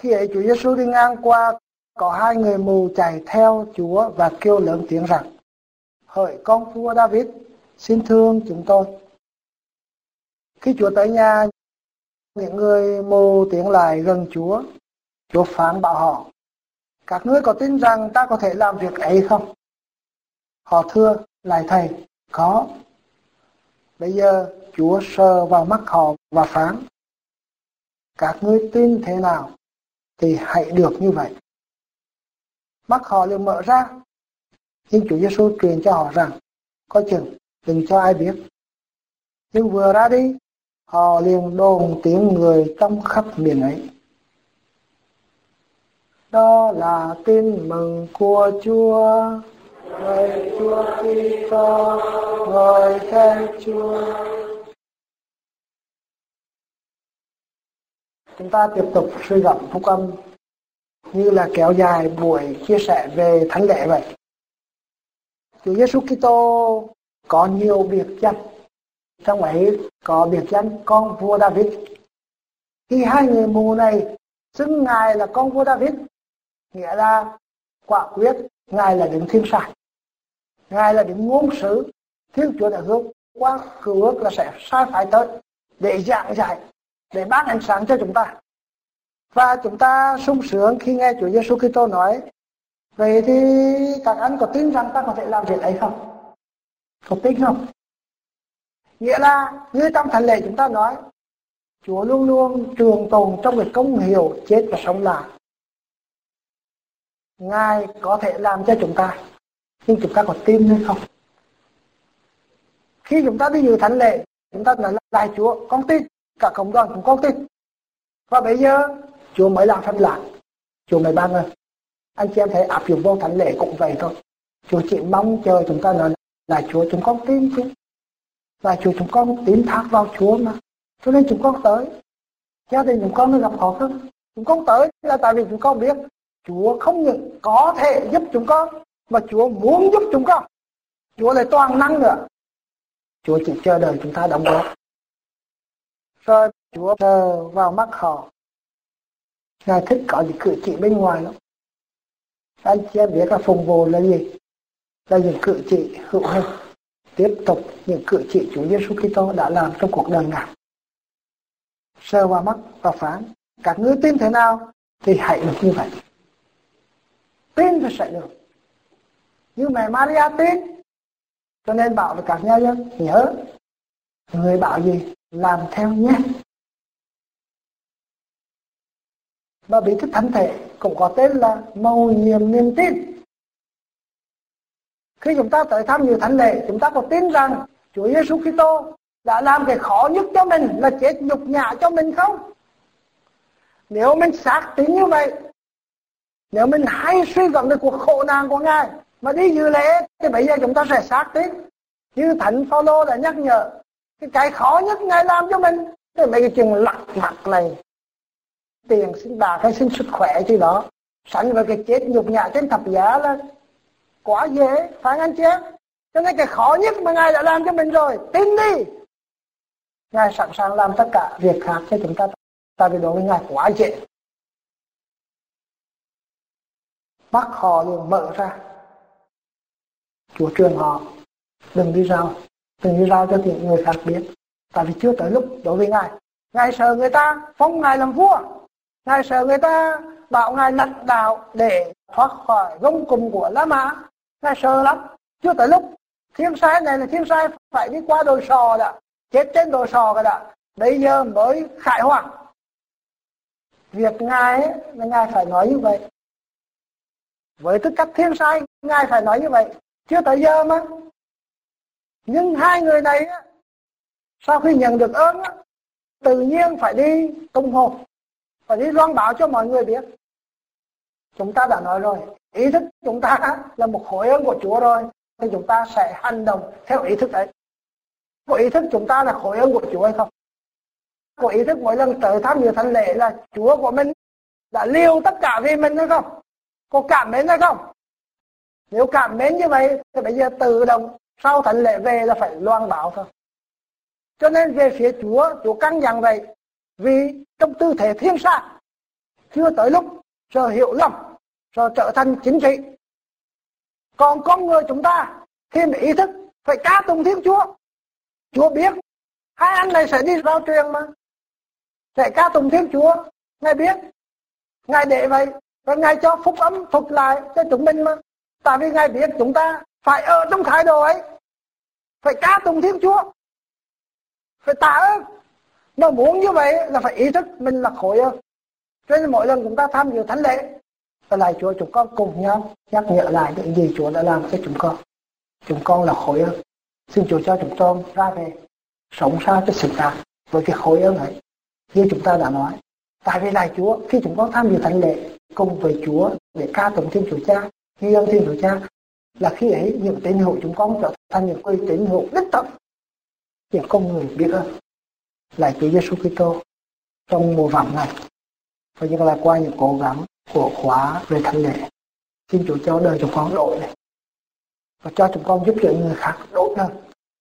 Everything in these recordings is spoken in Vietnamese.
Khi ấy Chúa Giêsu đi ngang qua, có hai người mù chạy theo Chúa và kêu lớn tiếng rằng: Hỡi con vua David, xin thương chúng tôi. Khi Chúa tới nhà, những người mù tiến lại gần Chúa. Chúa phán bảo họ: Các ngươi có tin rằng ta có thể làm việc ấy không? Họ thưa: Lạy Thầy, có. Bây giờ Chúa sờ vào mắt họ và phán: Các ngươi tin thế nào thì hãy được như vậy. Mắt họ liền mở ra. Nhưng Chúa Giêsu truyền cho họ rằng: Coi chừng, đừng cho ai biết. Nhưng vừa ra đi, họ liền đồn tiếng người trong khắp miền ấy. Đó là tin mừng của Chúa. Ngợi Chúa Kitô, ngợi khen Chúa. Chúng ta tiếp tục suy gẫm phúc âm như là kéo dài buổi chia sẻ về thánh lễ vậy. Chúa Giêsu Kitô có nhiều biệt danh, trong ấy có biệt danh con vua David. Khi hai người mù này xưng Ngài là con vua David, nghĩa là quả quyết Ngài là đấng thiên sai, Ngài là đấng ngôn sứ Thiên Chúa đã hứa qua cựu ước là sẽ sai phải tới để giảng dạy, để ban ánh sáng cho chúng ta. Và chúng ta sung sướng khi nghe Chúa Giêsu Kitô nói: Vậy thì các anh có tin rằng ta có thể làm việc ấy không? Có tin không? Nghĩa là như trong thánh lễ chúng ta nói, Chúa luôn luôn trường tồn trong cái công hiệu chết và sống lại. Ngài có thể làm cho chúng ta, nhưng chúng ta có tin hay không? Khi chúng ta đi dự thánh lễ, chúng ta nói: Lạy Chúa, con tin, cả cộng đoàn chúng con tin. Và bây giờ Chúa mới làm phép lạ, Chúa mới ban ơn. Anh chị em thấy áp dụng vô thánh lễ cũng vậy thôi. Chúa chỉ mong chờ chúng ta nói: Lạy Chúa, chúng con tin chứ. Lạy Chúa, chúng con tín thác vào Chúa mà, cho nên chúng con tới. Gia đình chúng con mới gặp khó khăn, chúng con tới là tại vì chúng con biết Chúa không những có thể giúp chúng con, mà Chúa muốn giúp chúng con. Chúa lại toàn năng nữa. Chúa chỉ chờ đợi chúng ta đóng góp. Rồi Chúa sờ vào mắt họ. Ngài thích có những cử chỉ bên ngoài lắm. Anh chị em biết là phụng vụ là gì? Là những cử chỉ hữu hình, tiếp tục những cử chỉ Chúa Giêsu Kitô đã làm trong cuộc đời Ngài. Sờ vào mắt và phán: Các ngươi tin thế nào thì hãy được như vậy. Tin thì sẽ được. Như mẹ Maria tin, cho nên bảo với các nhà dân: Nhớ, người bảo gì làm theo nhé. Và bí tích thánh thể cũng có tên là mầu nhiệm niềm tin. Khi chúng ta tới tham dự thánh lễ, chúng ta có tin rằng Chúa Giêsu Kitô đã làm cái khó nhất cho mình là chết nhục nhã cho mình không? Nếu mình xác tín như vậy, nếu mình hay suy gẫm về cuộc khổ nạn của Ngài mà đi dự lễ, thì bây giờ chúng ta sẽ xác tín. Như Thánh Phaolô đã nhắc nhở, cái khó nhất Ngài làm cho mình, thì mấy cái chuyện lặt vặt này, tiền xin bạc hay xin sức khỏe chứ đó, sẵn với cái chết nhục nhã trên thập giá là quá dễ, phải anh chị em? Cho nên cái khó nhất mà Ngài đã làm cho mình rồi, tin đi. Ngài sẵn sàng làm tất cả việc khác cho chúng ta, tại vì đối với Ngài quá dễ. Mắt họ liền mở ra. Chúa truyền họ: Đừng đi rao cho những người khác biết, tại vì chưa tới lúc. Đối với Ngài, Ngài sợ người ta phong Ngài làm vua, Ngài sợ người ta bảo Ngài lãnh đạo để thoát khỏi gông cùm của La Mã. Ngài sợ lắm. Chưa tới lúc. Thiên sai này là thiên sai phải đi qua đồi sò đã, chết trên đồi sò cả đã, bây giờ mới khải hoàn. Việc Ngài ấy, là Ngài phải nói như vậy. Với tư cách thiên sai, Ngài phải nói như vậy. Chưa tới giờ mà. Nhưng hai người này sau khi nhận được ơn, tự nhiên phải đi tung hồn, phải đi loan báo cho mọi người biết. Chúng ta đã nói rồi, ý thức chúng ta là một khối ơn của Chúa rồi, thì chúng ta sẽ hành động theo ý thức ấy. Có ý thức chúng ta là khối ơn của Chúa hay không? Có ý thức mỗi lần tới tham dự thánh lễ là Chúa của mình đã liều tất cả vì mình hay không? Có cảm mến hay không? Nếu cảm mến như vậy thì bây giờ tự động sau thánh lễ về là phải loan báo thôi. Cho nên về phía Chúa căn dặn vậy. Vì trong tư thế thiên sai, chưa tới lúc rồi hiểu lầm, rồi trở thành chính trị. Còn con người chúng ta khi mà ý thức phải ca tụng Thiên Chúa. Chúa biết hai anh này sẽ đi rao truyền mà, sẽ ca tụng Thiên Chúa. Ngài biết, Ngài để vậy, và Ngài cho phúc âm phục lại cho chúng mình mà. Tại vì Ngài biết chúng ta phải ở trong thái độ ấy, phải ca tụng Thiên Chúa, phải tạ ơn. Mà muốn như vậy là phải ý thức mình là khối ơn. Cho nên mỗi lần chúng ta tham dự thánh lễ, và lại Chúa chúng con cùng nhau nhắc nhở lại những gì Chúa đã làm cho chúng con. Chúng con là khối ơn. Xin Chúa cho chúng con ra về sống sao cho xứng đáng với cái khối ơn ấy, như chúng ta đã nói. Tại vì lại Chúa, khi chúng con tham dự thánh lễ cùng với Chúa để ca tụng Thiên Chúa Cha, ghi ơn Thiên Chúa Cha, là khi ấy những tín hữu chúng con trở thành những người tín hữu đích thực, những con người biết ơn lại Chúa Giêsu Kitô trong mùa vàng này. Và như là qua những cố gắng của khóa về thánh lễ, xin Chúa cho đời chúng con đổi này, và cho chúng con giúp đỡ người khác đổi hơn.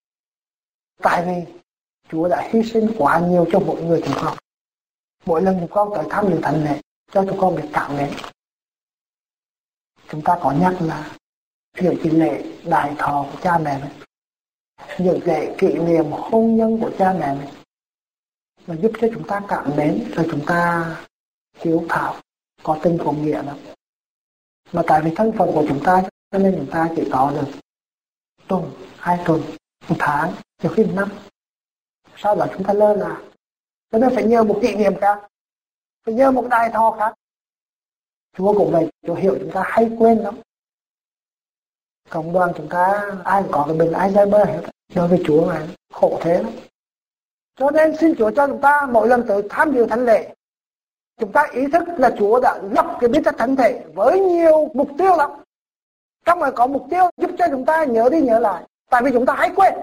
Tại vì Chúa đã hy sinh quá nhiều cho mỗi người chúng con. Mỗi lần chúng con tới thăm những thánh lễ, cho chúng con biết cảm mến. Chúng ta có nhắc là những cái lễ đại thọ của cha mẹ mình, những lễ kỷ niệm hôn nhân của cha mẹ mình, và giúp cho chúng ta cảm mến, rồi chúng ta hiếu thảo, có tình có nghĩa lắm. Mà tại vì thân phận của chúng ta, cho nên chúng ta chỉ có được tuần, 2 tuần, 1 tháng, nhiều khi 1 năm. Sau đó chúng ta lơ là. Cho nên phải nhờ một kỷ niệm khác, phải nhờ một đại thọ khác. Chúa cũng vậy, Chúa hiểu chúng ta hay quên lắm. Cộng đoàn chúng ta ai có cái bệnh Alzheimer hết, đối với Chúa này khổ thế lắm. Cho nên xin Chúa cho chúng ta mỗi lần tới tham dự thánh lễ, chúng ta ý thức là Chúa đã lập cái biến chất thánh thể với nhiều mục tiêu lắm. Trong này có mục tiêu giúp cho chúng ta nhớ đi nhớ lại. Tại vì chúng ta hay quên.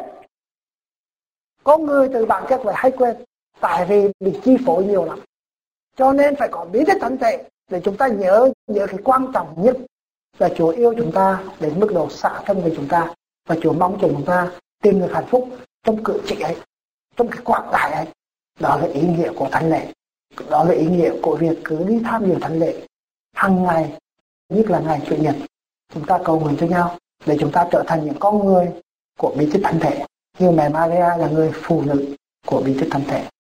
Con người từ bản chất phải hay quên. Tại vì bị chi phối nhiều lắm. Cho nên phải có biến chất thánh thể để chúng ta nhớ cái quan trọng nhất là Chúa yêu chúng ta đến mức độ xả thân với chúng ta. Và Chúa mong cho chúng ta tìm được hạnh phúc trong cử chỉ ấy, trong cái quảng đại ấy. Đó là ý nghĩa của thánh lễ. Đó là ý nghĩa của việc cứ đi tham dự thánh lễ hàng ngày, nhất là ngày Chủ nhật. Chúng ta cầu nguyện cho nhau để chúng ta trở thành những con người của bí tích thánh thể, như mẹ Maria là người phụ nữ của bí tích thánh thể.